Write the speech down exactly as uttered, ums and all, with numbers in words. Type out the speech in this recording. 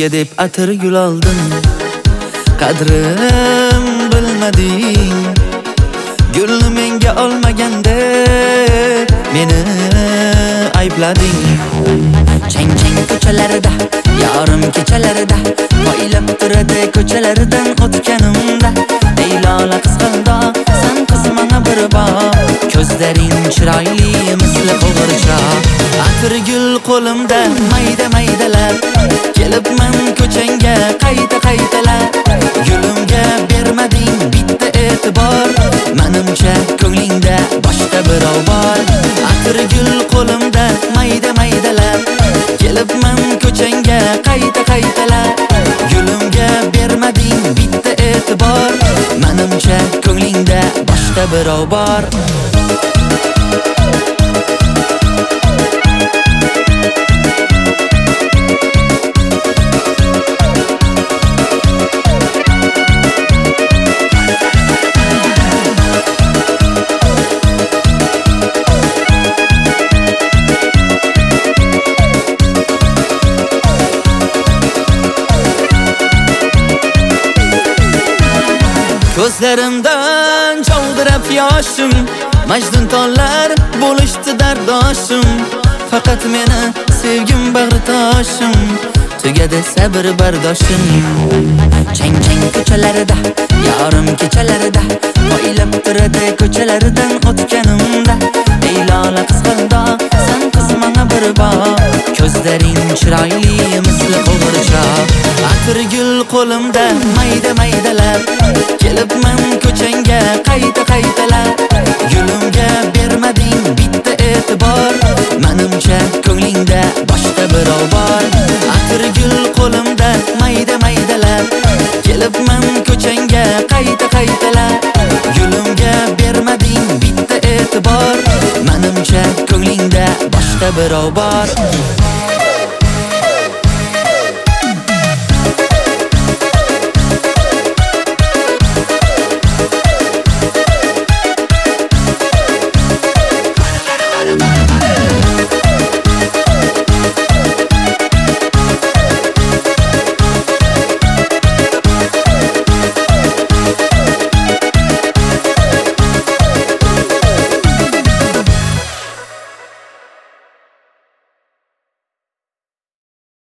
Ko'zimga deb atir gul oldin, qadrim bilmading. Gulni menga olmaganda meni ayblading. Chang-chang ko'chalarida, yorim kechalarida poylab turadi ko'chalaridan o'tganimda. Ey lola qizg'aldo, sen qizmana bir bor. Ko'zlaring chiroyli misli qo'g'irchoq. Atir gul qo'limda mayda maydalar, kelibman ko'changga qayta qaytalar. Gulimga bermading bitta e'tibor, menimcha ko'nglingda boshqa birov bor. Atir gul qo'limda mayda maydalar, kelibman ko'changga qayta qaytalar. Gulimga bermading bitta e'tibor, menimcha ko'nglingda boshqa birov bor. Ko'zlarimdan chovdirab yoshim, Majnun tollar bo'lishdi dardoshim. Faqat meni sevgim bag'ritoshim, tugadi sabr bardoshim. Chang-chang ko'chalarida, yorim kechalarida poylab turadi ko'chalaridan o'tganimda. Ey lola qizg'aldo, sen qizmana bir bor. Ko'zlaring chiroyli misli qo'g'irchoq. Atir gul qo'limda mayda maydalar, kelibman ko'changga qayta qaytalar. Gulimga bermading bitta e'tibor, menimcha ko'nglingda boshqa birov bor. Atir gul qo'limda mayda maydalar, kelibman ko'changga qayta qaytalar. Gulimga bermading bitta e'tibor, menimcha ko'nglingda boshqa birov bor.